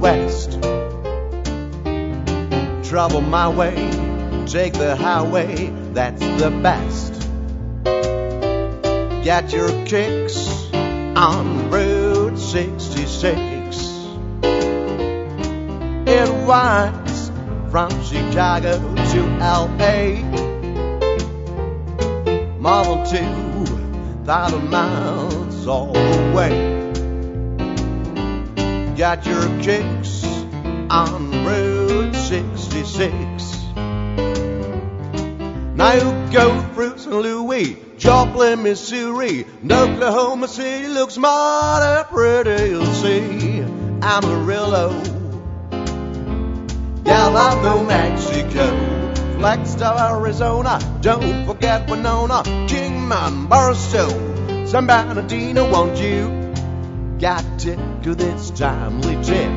west. Travel my way, take the highway, that's the best. Get your kicks on Route 66. It winds from Chicago to LA, more than 2,000 miles all the way. Got your kicks on Route 66. Now you go through St. Louis, Joplin, Missouri, and Oklahoma City looks mighty pretty, you'll see. Amarillo, Gallardo, Mexico, Flagstaff, Arizona, don't forget Winona, Kingman, Barstow, San Bernardino, won't you? Got to do this timely tip.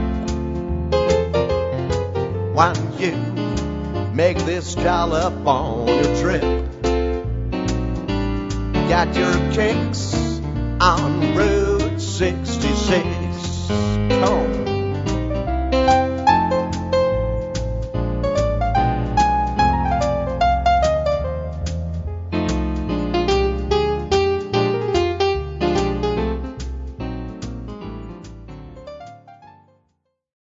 Why don't you make this California trip? Got your kicks on Route 66. Come on.